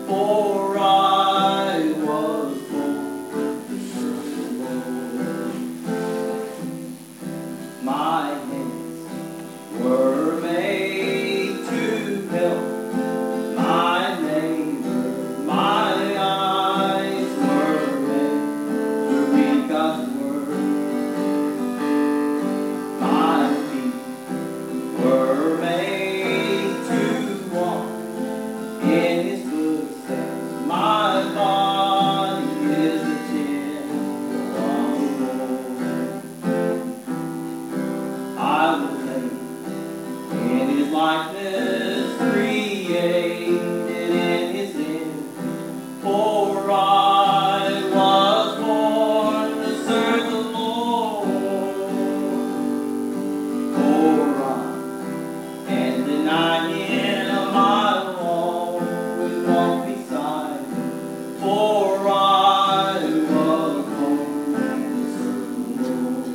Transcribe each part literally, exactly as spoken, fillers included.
for I was born to serve the Lord. My hands were made to help my neighbor, my eyes were made to read God's word, my feet were made to walk in His footsteps, my body is the temple of the Lord. I was made in His likeness, created in His image, for I was born to serve the Lord. For I can deny Him, I always walk beside Him, for I was born to serve the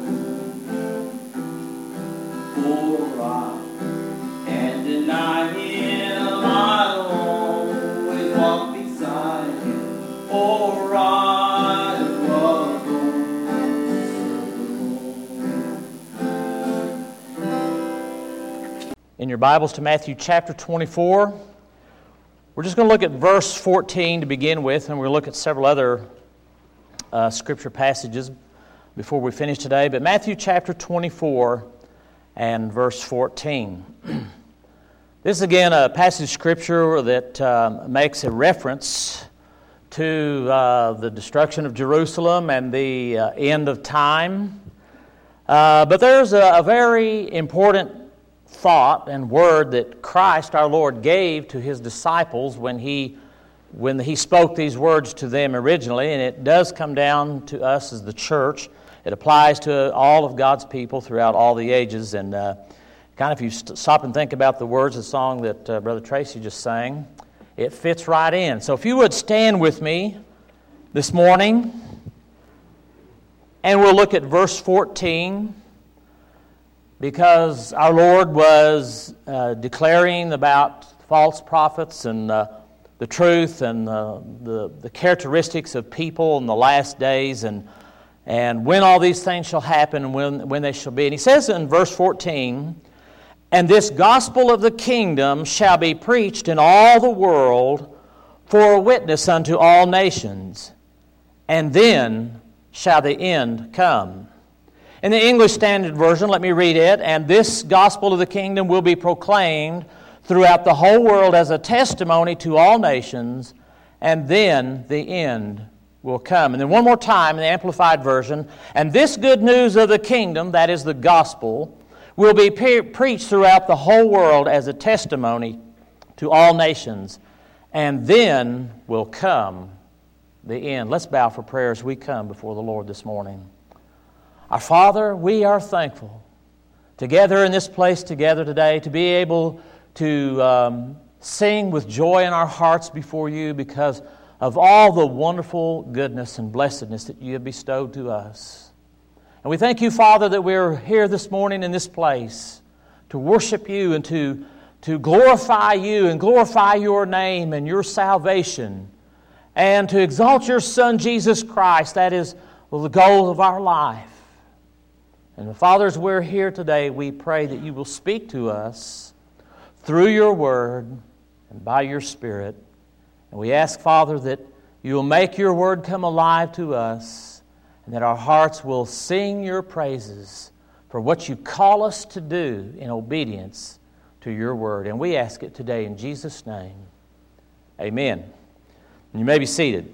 Lord. For I can deny Him, I always walk beside Him, for I was born to serve the Lord. In your Bibles to Matthew chapter twenty-four, we're just going to look at verse fourteen to begin with, and we're going to look at several other uh, scripture passages before we finish today. But Matthew chapter twenty-four and verse fourteen. This is again a passage of scripture that uh, makes a reference to uh, the destruction of Jerusalem and the uh, end of time. Uh, but there's a, a very important thought and word that Christ our Lord gave to His disciples when He when He spoke these words to them originally, and it does come down to us as the church. It applies to all of God's people throughout all the ages, and uh, kind of if you st- stop and think about the words of the song that uh, Brother Tracy just sang, it fits right in. So if you would stand with me this morning, and we'll look at verse fourteen, because our Lord was uh, declaring about false prophets and uh, the truth and uh, the, the characteristics of people in the last days, and and when all these things shall happen and when, when they shall be. And He says in verse fourteen, "And this gospel of the kingdom shall be preached in all the world for a witness unto all nations, and then shall the end come." In the English Standard Version, let me read it. "And this gospel of the kingdom will be proclaimed throughout the whole world as a testimony to all nations, and then the end will come." And then one more time in the Amplified Version, "And this good news of the kingdom," that is the gospel, "will be pre- preached throughout the whole world as a testimony to all nations, and then will come the end." Let's bow for prayer as we come before the Lord this morning. Our Father, we are thankful together in this place together today to be able to um, sing with joy in our hearts before You because of all the wonderful goodness and blessedness that You have bestowed to us. And we thank You, Father, that we're here this morning in this place to worship You and to, to glorify You and glorify Your name and Your salvation, and to exalt Your Son, Jesus Christ. That is the goal of our life. And Father, as we're here today, we pray that You will speak to us through Your Word and by Your Spirit. And we ask, Father, that You will make Your Word come alive to us, and that our hearts will sing Your praises for what You call us to do in obedience to Your Word. And we ask it today in Jesus' name. Amen. And you may be seated.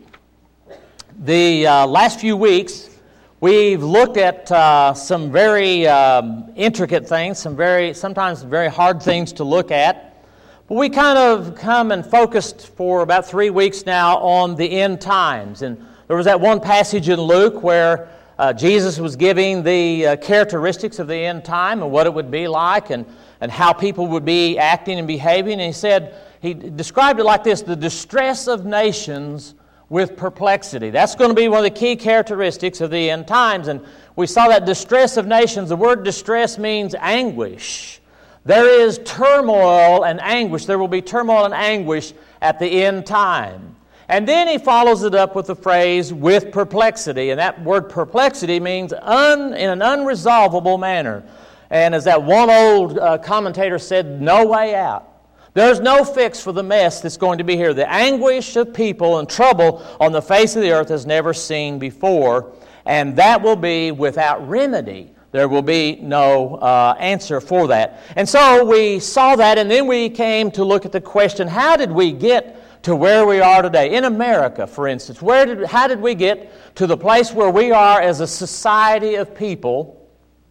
The uh, last few weeks, we've looked at uh, some very um, intricate things, some very sometimes very hard things to look at. But we kind of come and focused for about three weeks now on the end times. And there was that one passage in Luke where uh, Jesus was giving the uh, characteristics of the end time and what it would be like and, and how people would be acting and behaving. And he said, he described it like this: the distress of nations with perplexity. That's going to be one of the key characteristics of the end times. And we saw that distress of nations. The word distress means anguish. There is turmoil and anguish. There will be turmoil and anguish at the end time. And then he follows it up with the phrase, with perplexity. And that word perplexity means un, in an unresolvable manner. And as that one old uh, commentator said, no way out. There's no fix for the mess that's going to be here. The anguish of people and trouble on the face of the earth is never seen before. And that will be without remedy. There will be no uh, answer for that. And so we saw that, and then we came to look at the question, how did we get to where we are today? In America, for instance, where did, how did we get to the place where we are as a society of people,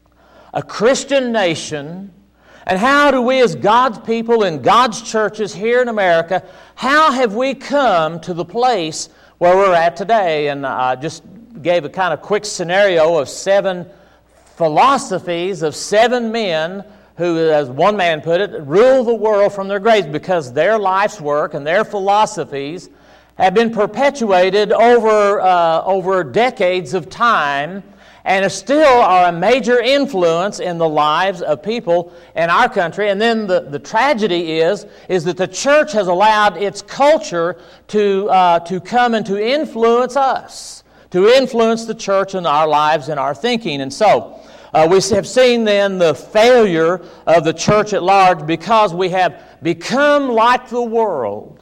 a Christian nation, and how do we as God's people in God's churches here in America, how have we come to the place where we're at today? And I just gave a kind of quick scenario of seven philosophies of seven men who, as one man put it, rule the world from their graves because their life's work and their philosophies have been perpetuated over, uh, over decades of time and still are a major influence in the lives of people in our country. And then the, the tragedy is, is that the church has allowed its culture to, uh, to come and to influence us, to influence the church in our lives and our thinking. And so, Uh, we have seen then the failure of the church at large because we have become like the world.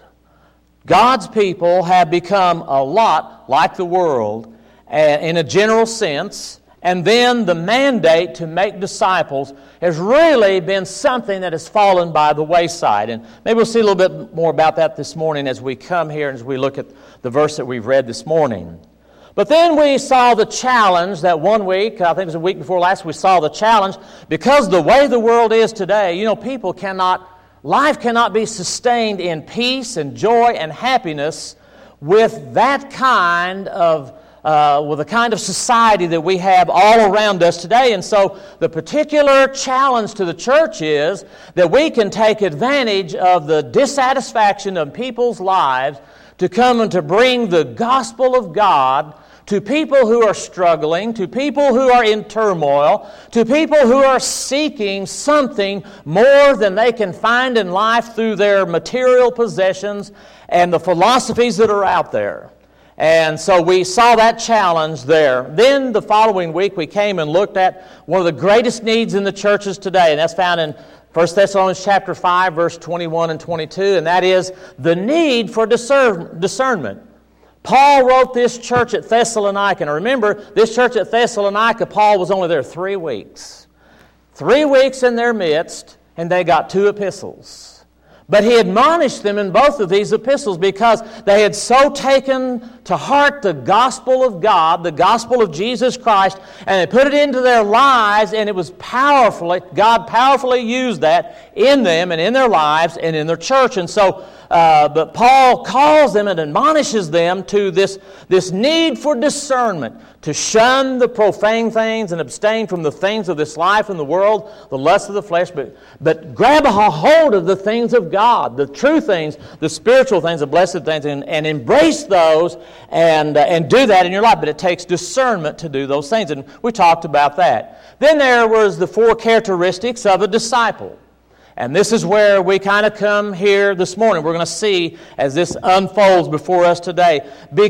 God's people have become a lot like the world uh, in a general sense, and then the mandate to make disciples has really been something that has fallen by the wayside. And maybe we'll see a little bit more about that this morning as we come here and as we look at the verse that we've read this morning. But then we saw the challenge that one week, I think it was a week before last, we saw the challenge because the way the world is today, you know, people cannot, life cannot be sustained in peace and joy and happiness with that kind of, uh, with the kind of society that we have all around us today. And so the particular challenge to the church is that we can take advantage of the dissatisfaction of people's lives to come and to bring the gospel of God to people who are struggling, to people who are in turmoil, to people who are seeking something more than they can find in life through their material possessions and the philosophies that are out there. And so we saw that challenge there. Then the following week we came and looked at one of the greatest needs in the churches today, and that's found in First Thessalonians chapter five, verse twenty-one and twenty-two, and that is the need for discern, discernment. Paul wrote this church at Thessalonica, and remember, this church at Thessalonica, Paul was only there three weeks. Three weeks in their midst, and they got two epistles. But he admonished them in both of these epistles because they had so taken to heart the gospel of God, the gospel of Jesus Christ, and they put it into their lives, and it was powerfully, God powerfully used that in them and in their lives and in their church. And so, uh, but Paul calls them and admonishes them to this, this need for discernment, to shun the profane things and abstain from the things of this life and the world, the lust of the flesh, but, but grab a hold of the things of God, the true things, the spiritual things, the blessed things, and, and embrace those and, uh, and do that in your life. But it takes discernment to do those things, and we talked about that. Then there was the four characteristics of a disciple. And this is where we kind of come here this morning. We're going to see as this unfolds before us today.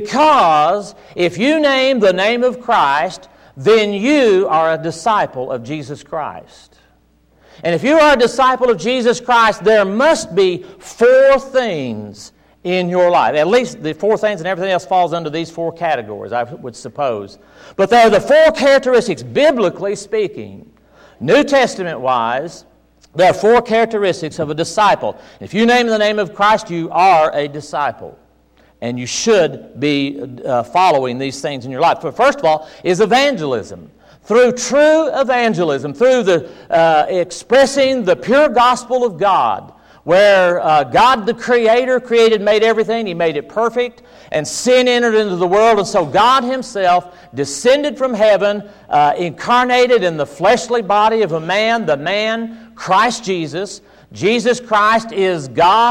Because if you name the name of Christ, then you are a disciple of Jesus Christ. And if you are a disciple of Jesus Christ, there must be four things in your life. At least the four things, and everything else falls under these four categories, I would suppose. But they are the four characteristics, biblically speaking, New Testament-wise. There are four characteristics of a disciple. If you name the name of Christ, you are a disciple. And you should be uh, following these things in your life. But first of all is evangelism. Through true evangelism, through the uh, expressing the pure gospel of God, where uh, God the Creator created, made everything, He made it perfect, and sin entered into the world, and so God Himself descended from heaven, uh, incarnated in the fleshly body of a man, the man, Christ Jesus. Jesus Christ is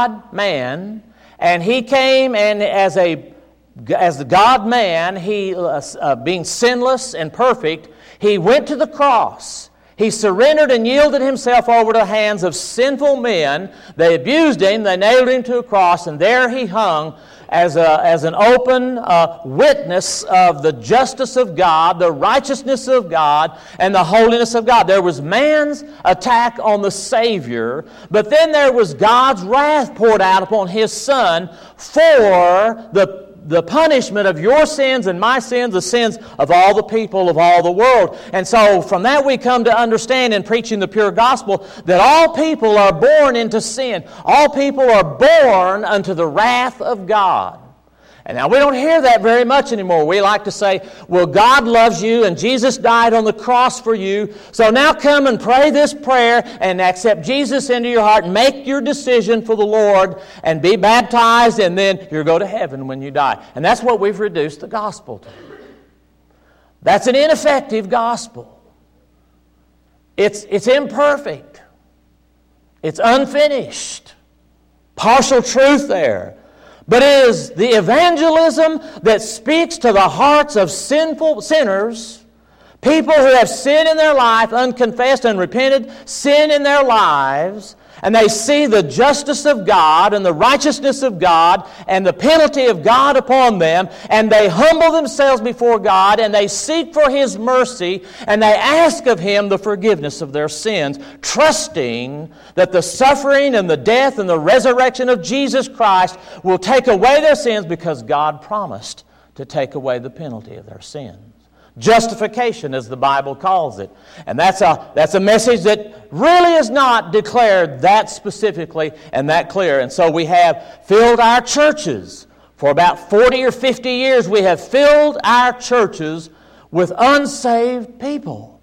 God-man, and He came and as a as the God-man, He, uh, uh, being sinless and perfect, He went to the cross. He surrendered and yielded himself over to the hands of sinful men. They abused him, they nailed him to a cross, and there he hung as, a, as an open uh, witness of the justice of God, the righteousness of God, and the holiness of God. There was man's attack on the Savior, but then there was God's wrath poured out upon His Son for the the punishment of your sins and my sins, the sins of all the people of all the world. And so from that we come to understand in preaching the pure gospel that all people are born into sin. All people are born unto the wrath of God. And now we don't hear that very much anymore. We like to say, well, God loves you and Jesus died on the cross for you. So now come and pray this prayer and accept Jesus into your heart and make your decision for the Lord and be baptized, and then you'll go to heaven when you die. And that's what we've reduced the gospel to. That's an ineffective gospel. It's, it's imperfect. It's unfinished. Partial truth there. But it is the evangelism that speaks to the hearts of sinful sinners, people who have sin in their life, unconfessed, unrepented, sin in their lives, and they see the justice of God and the righteousness of God and the penalty of God upon them, and they humble themselves before God, and they seek for His mercy, and they ask of Him the forgiveness of their sins, trusting that the suffering and the death and the resurrection of Jesus Christ will take away their sins, because God promised to take away the penalty of their sins. Justification, as the Bible calls it. And that's a, that's a message that really is not declared that specifically and that clear. And so we have filled our churches. For about forty or fifty years, we have filled our churches with unsaved people.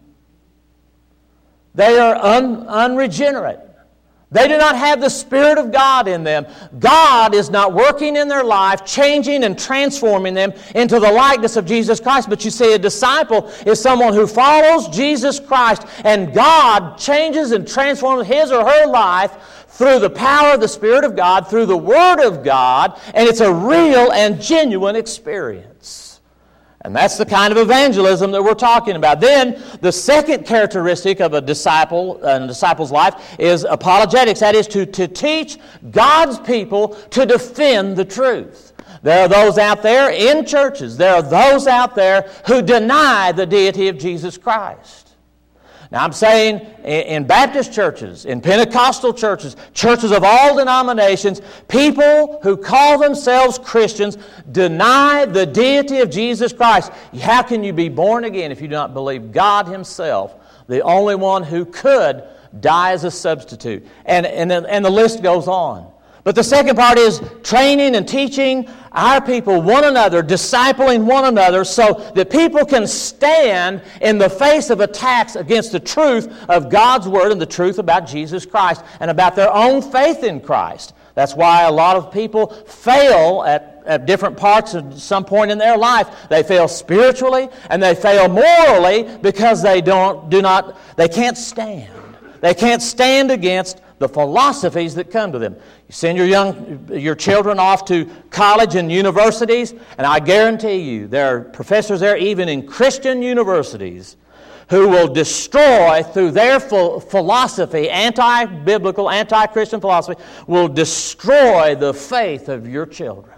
They are un, unregenerate. They do not have the Spirit of God in them. God is not working in their life, changing and transforming them into the likeness of Jesus Christ. But you see, a disciple is someone who follows Jesus Christ, and God changes and transforms his or her life through the power of the Spirit of God, through the Word of God, and it's a real and genuine experience. And that's the kind of evangelism that we're talking about. Then, the second characteristic of a disciple, a disciple's life, is apologetics. That is to, to teach God's people to defend the truth. There are those out there in churches, there are those out there who deny the deity of Jesus Christ. Now, I'm saying in Baptist churches, in Pentecostal churches, churches of all denominations, people who call themselves Christians deny the deity of Jesus Christ. How can you be born again if you do not believe God Himself, the only one who could die as a substitute? And, and, and the list goes on. But the second part is training and teaching our people, one another, discipling one another, so that people can stand in the face of attacks against the truth of God's Word and the truth about Jesus Christ and about their own faith in Christ. That's why a lot of people fail at, at different parts at some point in their life. They fail spiritually and they fail morally because they don't do not they can't stand. They can't stand against the philosophies that come to them. You send your young, your children off to college and universities, and I guarantee you there are professors there, even in Christian universities, who will destroy through their philosophy, anti-biblical, anti-Christian philosophy, will destroy the faith of your children.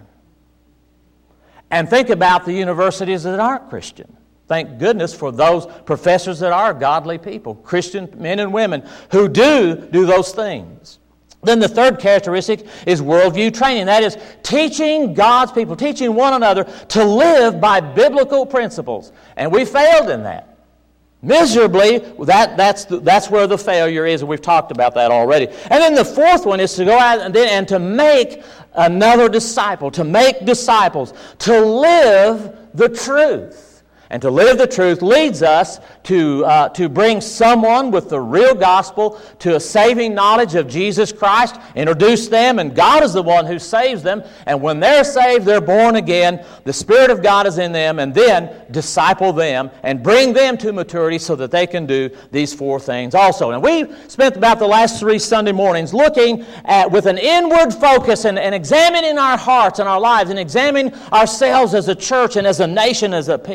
And think about the universities that aren't Christian. Thank goodness for those professors that are godly people, Christian men and women who do do those things. Then the third characteristic is worldview training. That is teaching God's people, teaching one another to live by biblical principles. And we failed in that. Miserably, that, that's, the, that's where the failure is, and we've talked about that already. And then the fourth one is to go out and, then, and to make another disciple, to make disciples, to live the truth. And to live the truth leads us to, uh, to bring someone with the real gospel to a saving knowledge of Jesus Christ, introduce them, and God is the one who saves them. And when they're saved, they're born again, the Spirit of God is in them, and then disciple them and bring them to maturity so that they can do these four things also. And we spent about the last three Sunday mornings looking at, with an inward focus and, and examining our hearts and our lives and examining ourselves as a church and as a nation, as a, as a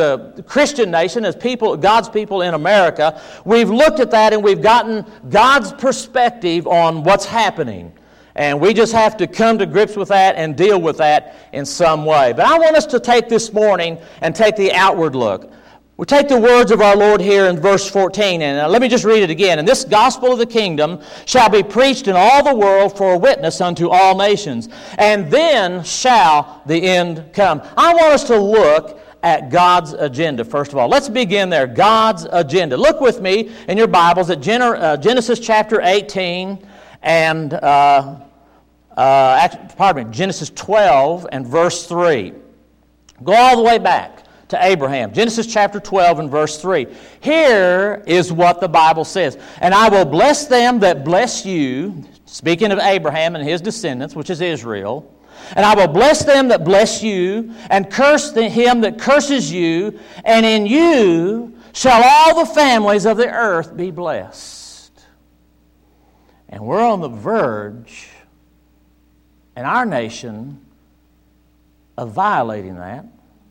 a Christian nation, as people, God's people in America, we've looked at that and we've gotten God's perspective on what's happening. And we just have to come to grips with that and deal with that in some way. But I want us to take this morning and take the outward look. We take the words of our Lord here in verse fourteen, and uh, let me just read it again. "And this gospel of the kingdom shall be preached in all the world for a witness unto all nations, and then shall the end come." I want us to look at God's agenda, first of all. Let's begin there. God's agenda. Look with me in your Bibles at Genesis chapter eighteen and, uh, uh, pardon me, Genesis twelve and verse three. Go all the way back to Abraham. Genesis chapter twelve and verse three. Here is what the Bible says. "And I will bless them that bless you," speaking of Abraham and his descendants, which is Israel, "and I will bless them that bless you, and curse him that curses you, and in you shall all the families of the earth be blessed." And we're on the verge, in our nation, of violating that.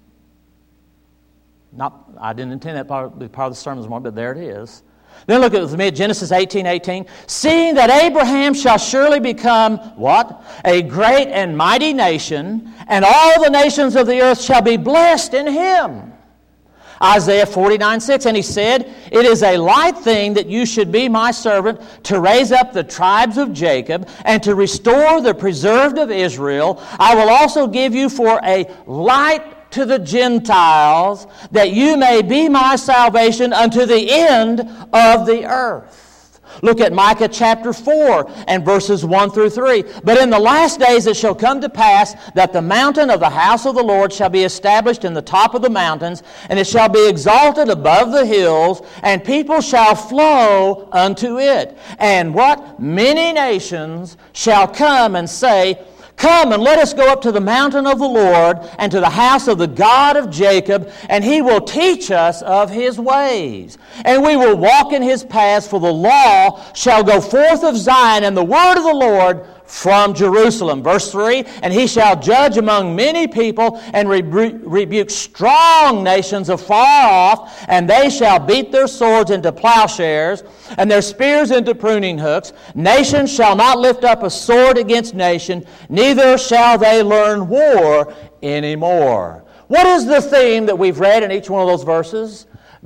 Not, I didn't intend that part to be part of the sermon this morning, but there it is. Then look at me at Genesis eighteen eighteen. "Seeing that Abraham shall surely become," what? "A great and mighty nation, and all the nations of the earth shall be blessed in him." Isaiah forty-nine six, "And he said, It is a light thing that you should be my servant to raise up the tribes of Jacob and to restore the preserved of Israel. I will also give you for a light to the Gentiles, that you may be my salvation unto the end of the earth." Look at Micah chapter four and verses one through three. "But in the last days it shall come to pass that the mountain of the house of the Lord shall be established in the top of the mountains, and it shall be exalted above the hills, and people shall flow unto it. And what? Many nations shall come and say, Come and let us go up to the mountain of the Lord and to the house of the God of Jacob, and he will teach us of his ways. And we will walk in his paths, for the law shall go forth of Zion, and the word of the Lord from Jerusalem." Verse three, "And he shall judge among many people, and rebu- rebuke strong nations afar off, and they shall beat their swords into plowshares, and their spears into pruning hooks. Nation shall not lift up a sword against nation, neither shall they learn war anymore." What is the theme that we've read in each one of those verses?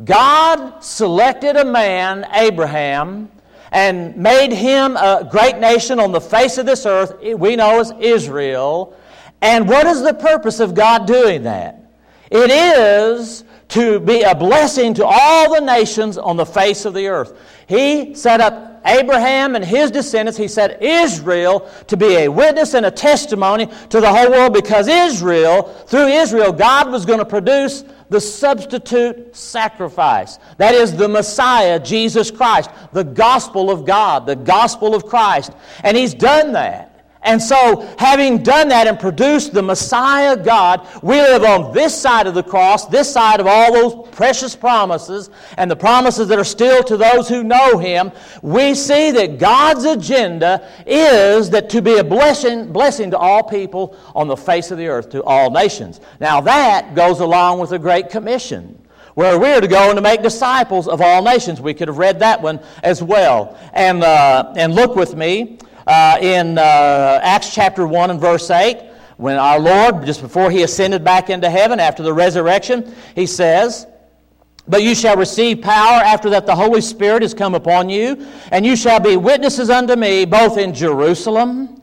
God selected a man, Abraham, and made him a great nation on the face of this earth, we know as Israel. And what is the purpose of God doing that? It is to be a blessing to all the nations on the face of the earth. He set up Abraham and his descendants, he set Israel to be a witness and a testimony to the whole world, because Israel, through Israel, God was going to produce the substitute sacrifice. That is the Messiah, Jesus Christ, the gospel of God, the gospel of Christ. And he's done that. And so, having done that and produced the Messiah God, we live on this side of the cross, this side of all those precious promises, and the promises that are still to those who know him. We see that God's agenda is that to be a blessing, blessing to all people on the face of the earth, to all nations. Now that goes along with the Great Commission, where we're to go and to make disciples of all nations. We could have read that one as well. And, uh, and look with me. Uh, in uh, Acts chapter one and verse eight, when our Lord, just before he ascended back into heaven after the resurrection, he says, "But you shall receive power after that the Holy Spirit is come upon you, and you shall be witnesses unto me both in Jerusalem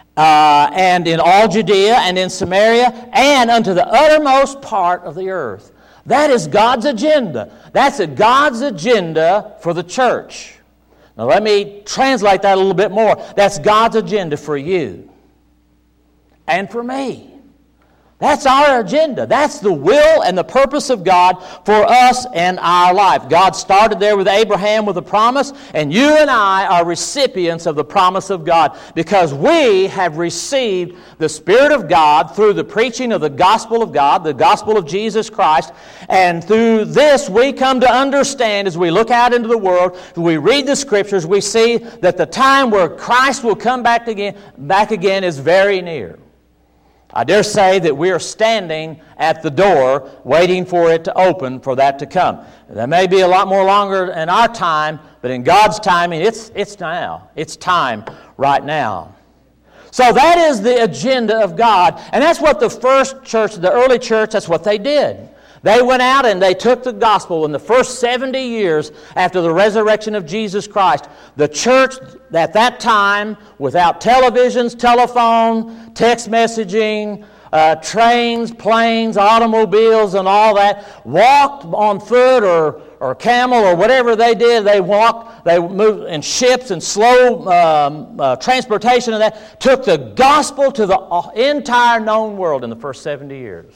uh, and in all Judea and in Samaria and unto the uttermost part of the earth." That is God's agenda. That's a God's agenda for the church. Now let me translate that a little bit more. That's God's agenda for you and for me. That's our agenda. That's the will and the purpose of God for us and our life. God started there with Abraham with a promise, and you and I are recipients of the promise of God because we have received the Spirit of God through the preaching of the gospel of God, the gospel of Jesus Christ, and through this we come to understand as we look out into the world, we read the Scriptures, we see that the time where Christ will come back again, back again is very near. I dare say that we are standing at the door waiting for it to open, for that to come. That may be a lot more longer in our time, but in God's timing, it's, it's now. It's time right now. So that is the agenda of God, and that's what the first church, the early church, that's what they did. They went out and they took the gospel. In the first seventy years after the resurrection of Jesus Christ, the church at that time, without televisions, telephone, text messaging, uh, trains, planes, automobiles, and all that, walked on foot or, or camel or whatever they did. They walked, they moved in ships and slow um, uh, transportation, and that took the gospel to the entire known world in the first seventy years.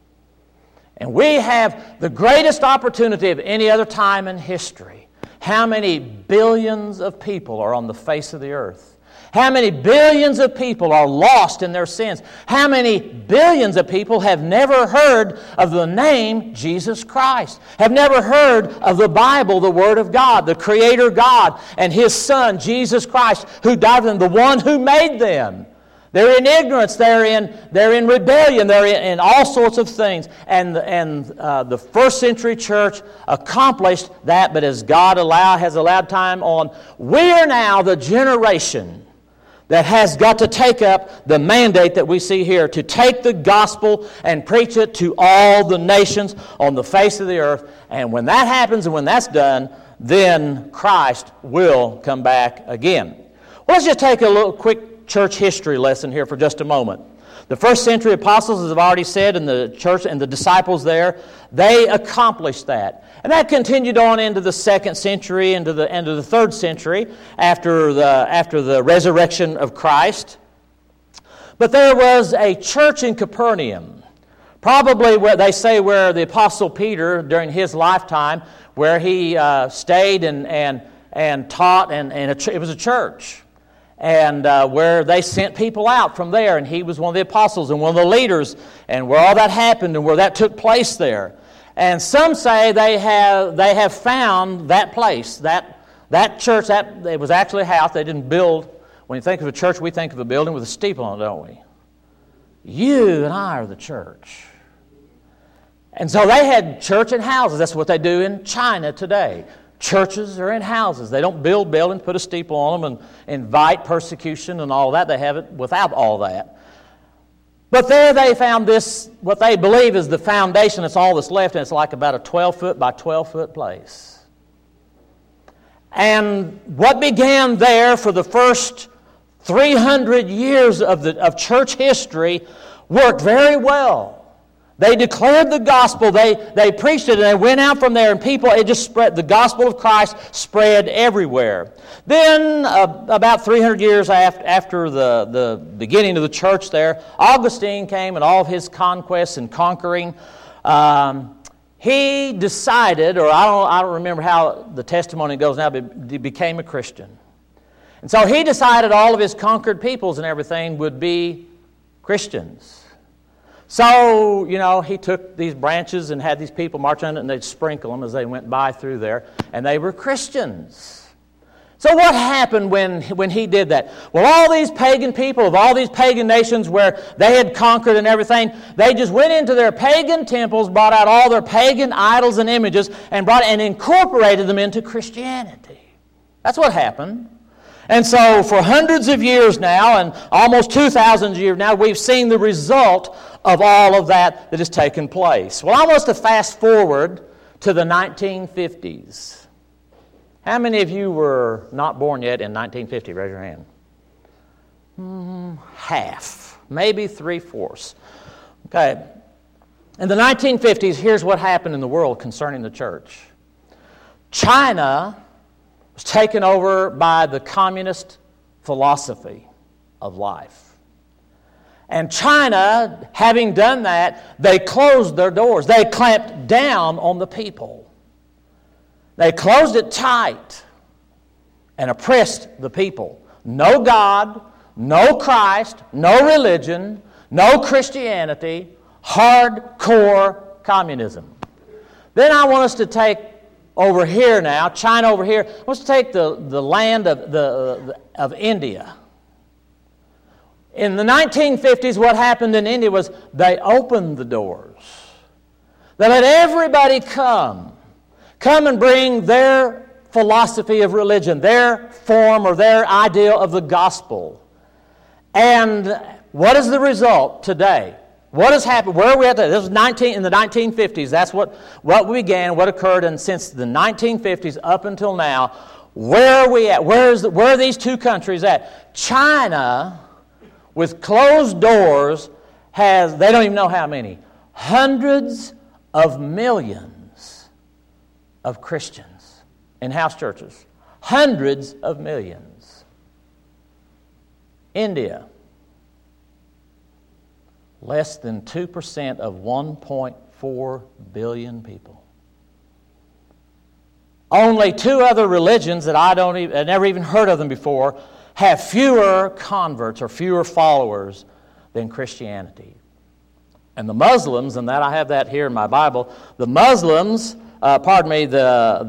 And we have the greatest opportunity of any other time in history. How many billions of people are on the face of the earth? How many billions of people are lost in their sins? How many billions of people have never heard of the name Jesus Christ? Have never heard of the Bible, the Word of God, the Creator God, and His Son, Jesus Christ, who died for them, the one who made them. They're in ignorance, they're in, they're in rebellion, they're in, in all sorts of things. And, and uh, the first century church accomplished that, but as God allow, has allowed time on, we are now the generation that has got to take up the mandate that we see here, to take the gospel and preach it to all the nations on the face of the earth. And when that happens and when that's done, then Christ will come back again. Well, let's just take a little quick church history lesson here for just a moment. The first century apostles, as I've already said, and the church and the disciples there, they accomplished that. And that continued on into the second century, into the end of the third century, after the, after the resurrection of Christ. But there was a church in Capernaum, probably where they say where the Apostle Peter, during his lifetime, where he uh, stayed and, and, and taught, and, and a, it was a church. And uh, where they sent people out from there, and he was one of the apostles and one of the leaders, and where all that happened and where that took place there. And some say they have they have found that place, that that church. That it was actually a house. They didn't build. When you think of a church, we think of a building with a steeple on it, don't we? You and I are the church. And so they had church in houses. That's what they do in China today. Churches are in houses. They don't build buildings, put a steeple on them, and invite persecution and all that. They have it without all that. But there they found this, what they believe is the foundation. It's all that's left, and it's like about a twelve-foot by twelve-foot place. And what began there for the first three hundred years of, the, of church history worked very well. They declared the gospel, they, they preached it, and they went out from there, and people, it just spread, the gospel of Christ spread everywhere. Then, uh, about three hundred years after, after the, the beginning of the church there, Augustine came and all of his conquests and conquering. Um, he decided, or I don't, I don't remember how the testimony goes now, but he became a Christian. And so he decided all of his conquered peoples and everything would be Christians. So, you know, he took these branches and had these people march on it, and they'd sprinkle them as they went by through there, and they were Christians. So what happened when, when he did that? Well, all these pagan people of all these pagan nations where they had conquered and everything, they just went into their pagan temples, brought out all their pagan idols and images, and brought and incorporated them into Christianity. That's what happened. And so for hundreds of years now, and almost two thousand years now, we've seen the result of all of that that has taken place. Well, I want us to fast forward to the nineteen fifties. How many of you were not born yet in nineteen fifty? Raise your hand. Hmm, half, maybe three-fourths. Okay. In the nineteen fifties, here's what happened in the world concerning the church. China was taken over by the communist philosophy of life. And China, having done that, they closed their doors. They clamped down on the people. They closed it tight and oppressed the people. No God, no Christ, no religion, no Christianity, hardcore communism. Then I want us to take over here now, China over here, let's take the, the land of, the, of India. In the nineteen fifties, what happened in India was they opened the doors. They let everybody come. Come and bring their philosophy of religion, their form or their ideal of the gospel. And what is the result today? What has happened? Where are we at today? This was nineteen in the nineteen fifties. That's what, what began, what occurred, and since the nineteen fifties up until now, where are we at? Where, is the, where are these two countries at? China, with closed doors, has, they don't even know how many, hundreds of millions of Christians in house churches. Hundreds of millions. India, less than two percent of one point four billion people. Only two other religions that I don't even, I've never even heard of them before, have fewer converts or fewer followers than Christianity. And the Muslims, and that I have that here in my Bible, the Muslims, uh, pardon me, the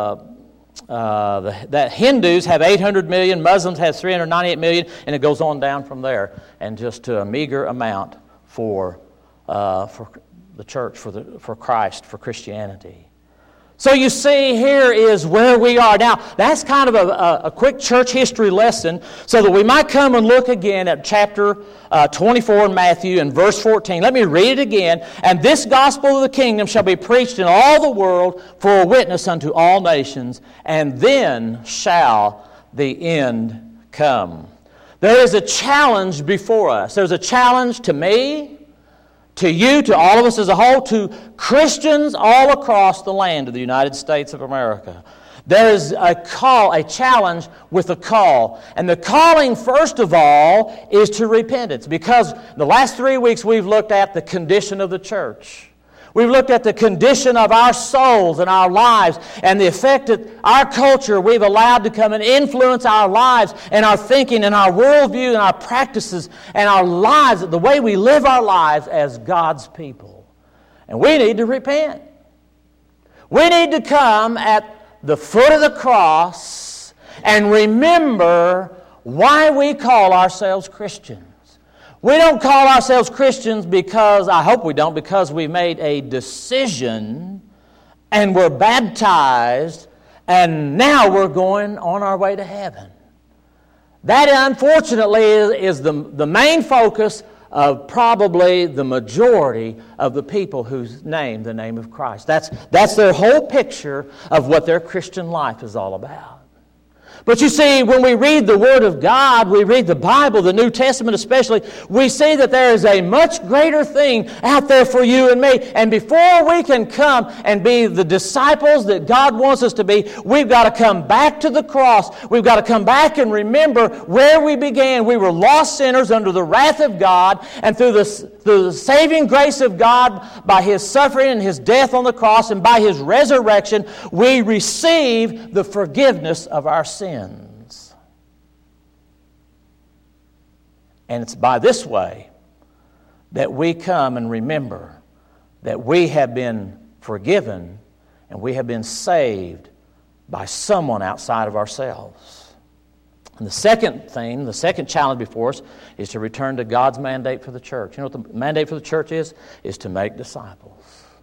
the, uh, the that Hindus have eight hundred million, Muslims have three hundred ninety-eight million, and it goes on down from there, and just to a meager amount for uh, for the church, for the for Christ, for Christianity. So you see, here is where we are. Now, that's kind of a, a, a quick church history lesson so that we might come and look again at chapter uh, twenty-four in Matthew and verse fourteen. Let me read it again. And this gospel of the kingdom shall be preached in all the world for a witness unto all nations, and then shall the end come. There is a challenge before us. There's a challenge to me, to you, to all of us as a whole, to Christians all across the land of the United States of America. There is a call, a challenge with a call. And the calling, first of all, is to repentance. Because the last three weeks we've looked at the condition of the church. We've looked at the condition of our souls and our lives and the effect that our culture we've allowed to come and influence our lives and our thinking and our worldview and our practices and our lives, the way we live our lives as God's people. And we need to repent. We need to come at the foot of the cross and remember why we call ourselves Christians. We don't call ourselves Christians because, I hope we don't, because we made a decision and we're baptized and now we're going on our way to heaven. That, unfortunately, is, is the, the main focus of probably the majority of the people who name the name of Christ. That's, that's their whole picture of what their Christian life is all about. But you see, when we read the Word of God, we read the Bible, the New Testament especially, we see that there is a much greater thing out there for you and me. And before we can come and be the disciples that God wants us to be, we've got to come back to the cross. We've got to come back and remember where we began. We were lost sinners under the wrath of God, and through the, through the saving grace of God, by His suffering and His death on the cross, and by His resurrection, we receive the forgiveness of our sins. And it's by this way that we come and remember that we have been forgiven and we have been saved by someone outside of ourselves. And the second thing, the second challenge before us is to return to God's mandate for the church. You know what the mandate for the church is? Is to make disciples.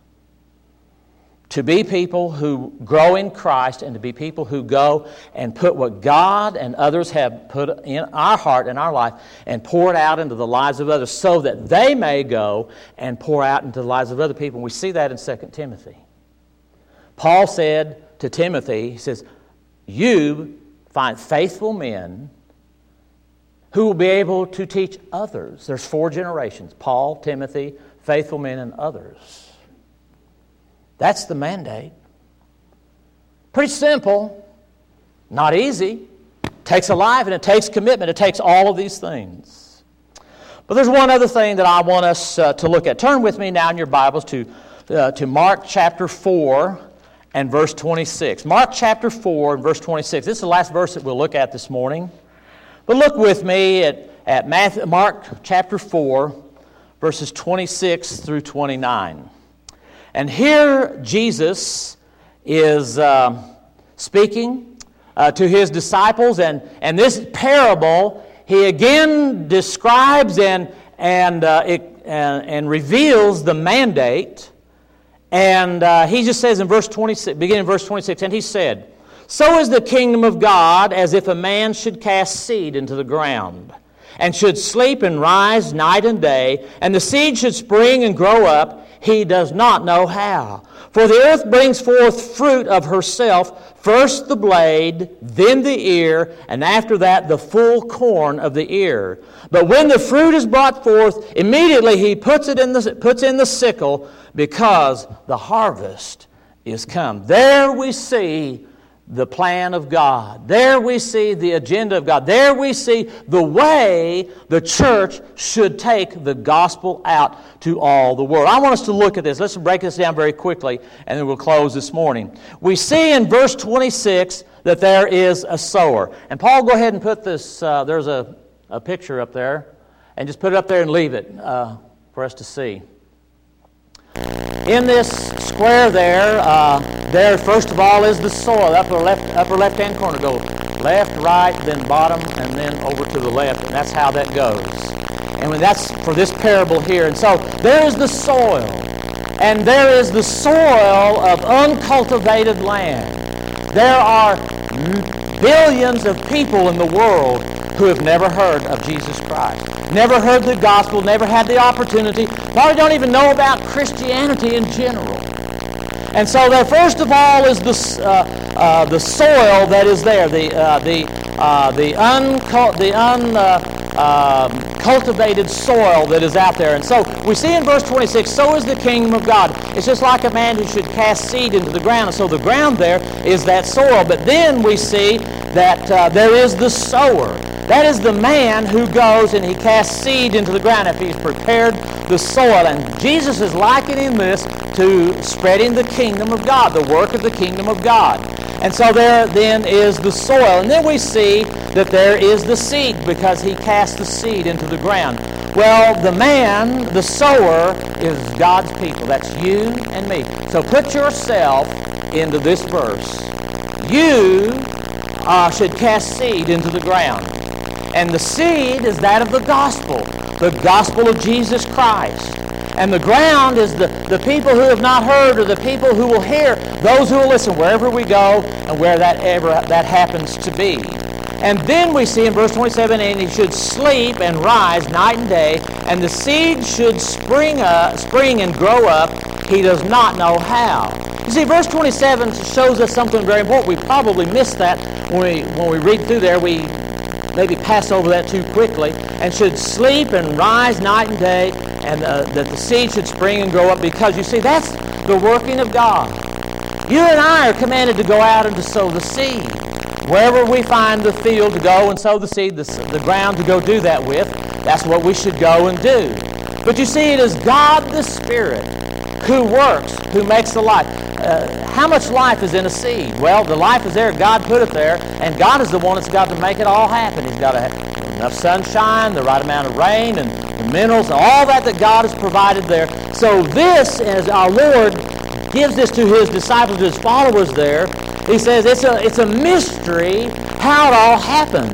To be people who grow in Christ and to be people who go and put what God and others have put in our heart and our life and pour it out into the lives of others so that they may go and pour out into the lives of other people. And we see that in Second Timothy. Paul said to Timothy, he says, you find faithful men who will be able to teach others. There's four generations: Paul, Timothy, faithful men, and others. That's the mandate. Pretty simple, not easy. It takes a life and it takes commitment. It takes all of these things. But there's one other thing that I want us uh, to look at. Turn with me now in your Bibles to, uh, to Mark chapter four and verse twenty-six. Mark chapter four and verse twenty-six. This is the last verse that we'll look at this morning. But look with me at, at Matthew, Mark chapter four, verses twenty-six through twenty-nine. And here Jesus is uh, speaking uh, to His disciples, and, and this parable, he again describes and, and, uh, it, and, and reveals the mandate. And uh, he just says in verse twenty-six, beginning in verse twenty-six, and he said, "So is the kingdom of God as if a man should cast seed into the ground, and should sleep and rise night and day, and the seed should spring and grow up, he does not know how. For the earth brings forth fruit of herself, first the blade, then the ear, and after that the full corn of the ear. But when the fruit is brought forth, immediately he puts it in the puts in the sickle, because the harvest is come." There we see the plan of God. There we see the agenda of God. There we see the way the church should take the gospel out to all the world. I want us to look at this. Let's break this down very quickly, and then we'll close this morning. We see in verse twenty-six that there is a sower. And Paul, go ahead and put this, uh, there's a, a picture up there, and just put it up there and leave it uh, for us to see. In this square there, uh, there first of all is the soil. Upper left, upper left-hand corner. Go left, right, then bottom, and then over to the left. And that's how that goes. And when that's for this parable here. And so there is the soil, and there is the soil of uncultivated land. There are billions of people in the world who have never heard of Jesus Christ, never heard the gospel, never had the opportunity, probably don't even know about Christianity in general. And so there, first of all, is the uh, uh, the soil that is there, the uh, the uh, the uncul- the uncultivated uh, um, soil that is out there. And so we see in verse twenty-six, "So is the kingdom of God." It's just like a man who should cast seed into the ground. And so the ground there is that soil. But then we see that uh, there is the sower. That is the man who goes and he casts seed into the ground after he's prepared the soil. And Jesus is likening this to spreading the kingdom of God, the work of the kingdom of God. And so there then is the soil. And then we see that there is the seed, because he casts the seed into the ground. Well, the man, the sower, is God's people. That's you and me. So put yourself into this verse. You uh, should cast seed into the ground. And the seed is that of the gospel, the gospel of Jesus Christ. And the ground is the, the people who have not heard, or the people who will hear, those who will listen wherever we go and where that ever that happens to be. And then we see in verse twenty-seven, "And he should sleep and rise night and day, and the seed should spring up, spring and grow up. He does not know how." You see, verse twenty-seven shows us something very important. We probably missed that when we when we read through there. We maybe pass over that too quickly. "And should sleep and rise night and day, and uh, that the seed should spring and grow up," because you see, that's the working of God. You and I are commanded to go out and to sow the seed. Wherever we find the field to go and sow the seed, the, the ground to go do that with, that's what we should go and do. But you see, it is God the Spirit who works, who makes the life. Uh, how much life is in a seed? Well, the life is there. God put it there, and God is the one that's got to make it all happen. He's got to have enough sunshine, the right amount of rain, and the minerals, and all that that God has provided there. So this, as our Lord gives this to His disciples, His followers there, He says it's a, it's a mystery how it all happens.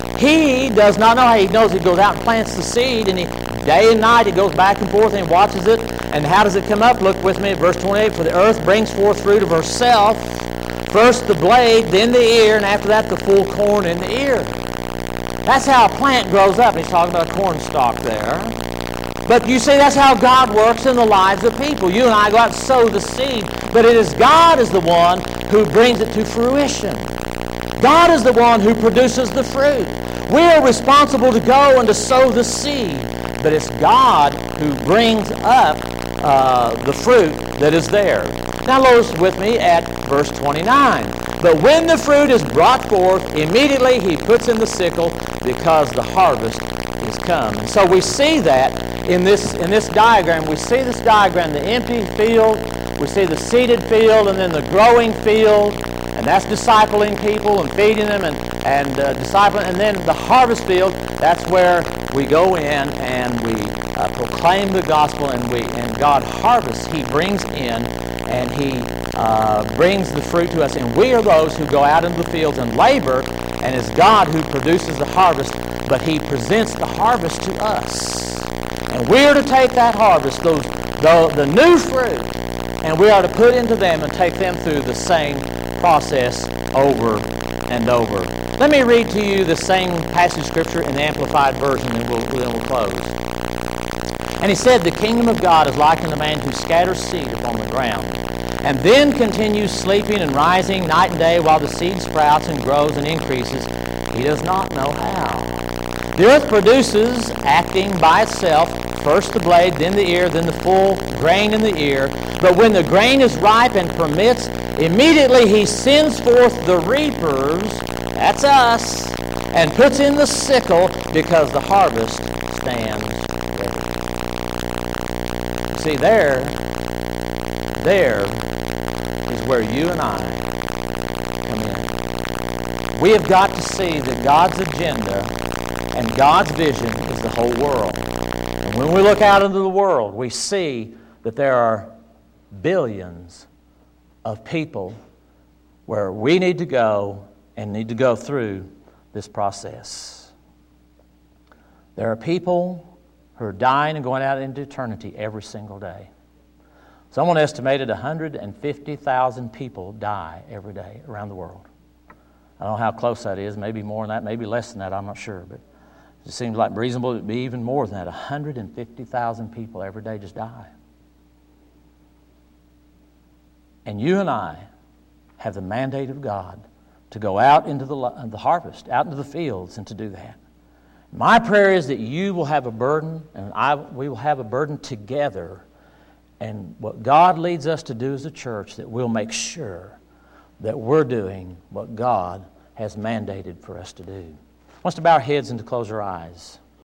He does not know how. He knows He goes out and plants the seed, and he day and night He goes back and forth and He watches it. And how does it come up? Look with me at verse twenty-eight. "For the earth brings forth fruit of herself, first the blade, then the ear, and after that the full corn in the ear." That's how a plant grows up. He's talking about a corn stalk there. But you see, that's how God works in the lives of people. You and I go out and sow the seed, but it is God is the one who brings it to fruition. God is the one who produces the fruit. We are responsible to go and to sow the seed, but it's God who brings up uh, the fruit that is there. Now look with me at verse twenty-nine. "But when the fruit is brought forth, immediately he puts in the sickle, because the harvest is come." And so we see that in this in this diagram. We see this diagram, the empty field, we see the seeded field, and then the growing field, and that's discipling people and feeding them and, and uh, discipling. And then the harvest field, that's where we go in and we uh, proclaim the gospel, and we and God harvests. He brings in and He uh, brings the fruit to us. And we are those who go out into the fields and labor, and it's God who produces the harvest but He presents the harvest to us. And we are to take that harvest, those the, the new fruit, and we are to put into them and take them through the same process over and over. Let me read to you the same passage of Scripture in the Amplified Version, and we'll, then we'll close. And he said, "The kingdom of God is like unto a man who scatters seed upon the ground, and then continues sleeping and rising night and day while the seed sprouts and grows and increases. He does not know how. The earth produces, acting by itself, first the blade, then the ear, then the full grain in the ear. But when the grain is ripe and permits, immediately he sends forth the reapers," that's us, "and puts in the sickle, because the harvest stands ready." See, there, there is where you and I come in. We have got to see that God's agenda and God's vision is the whole world. And when we look out into the world, we see that there are billions of people where we need to go and need to go through this process. There are people who are dying and going out into eternity every single day. Someone estimated one hundred fifty thousand people die every day around the world. I don't know how close that is, maybe more than that, maybe less than that, I'm not sure, but it seems like reasonable to be even more than that. one hundred fifty thousand people every day just die. And you and I have the mandate of God to go out into the, the harvest, out into the fields, and to do that. My prayer is that you will have a burden, and I, we will have a burden together. And what God leads us to do as a church, that we'll make sure that we're doing what God has mandated for us to do. I want us to bow our heads and to close our eyes.